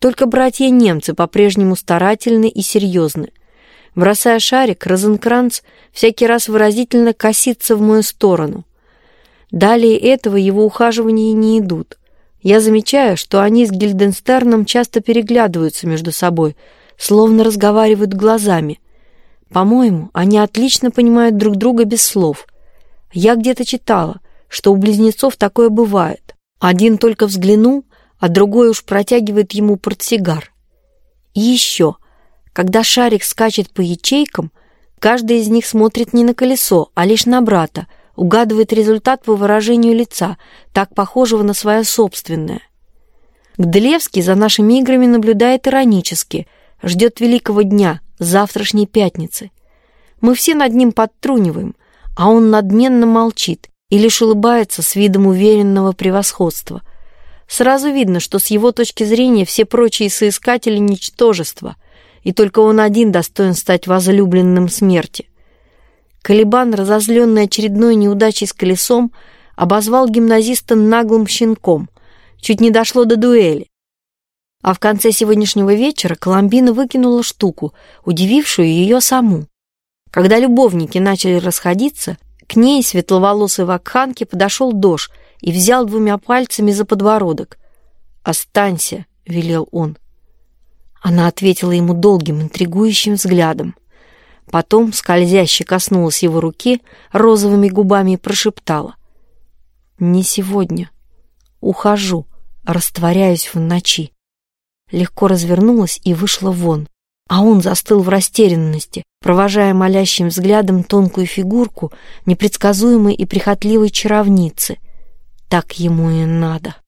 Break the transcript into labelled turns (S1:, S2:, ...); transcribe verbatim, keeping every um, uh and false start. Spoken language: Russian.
S1: Только братья-немцы по-прежнему старательны и серьезны. Бросая шарик, Розенкранц всякий раз выразительно косится в мою сторону. Далее этого его ухаживания не идут. Я замечаю, что они с Гильденстерном часто переглядываются между собой, словно разговаривают глазами. По-моему, они отлично понимают друг друга без слов. Я где-то читала, что у близнецов такое бывает. Один только взглянул, а другой уж протягивает ему портсигар. И еще, когда шарик скачет по ячейкам, каждый из них смотрит не на колесо, а лишь на брата, угадывает результат по выражению лица, так похожего на свое собственное. Гделевский за нашими играми наблюдает иронически, ждет великого дня, завтрашней пятницы. Мы все над ним подтруниваем, а он надменно молчит и лишь улыбается с видом уверенного превосходства. Сразу видно, что с его точки зрения все прочие соискатели — ничтожество, и только он один достоин стать возлюбленным смерти. Калибан, разозленный очередной неудачей с колесом, обозвал гимназиста наглым щенком. Чуть не дошло до дуэли. А в конце сегодняшнего вечера Коломбина выкинула штуку, удивившую ее саму. Когда любовники начали расходиться, к ней, светловолосой вакханке, подошел Дош и взял двумя пальцами за подбородок. «Останься», — велел он. Она ответила ему долгим, интригующим взглядом. Потом, скользяще коснулась его руки розовыми губами и прошептала: «Не сегодня. Ухожу, растворяюсь в ночи». Легко развернулась и вышла вон, а он застыл в растерянности, провожая молящим взглядом тонкую фигурку непредсказуемой и прихотливой чаровницы. Так ему и надо.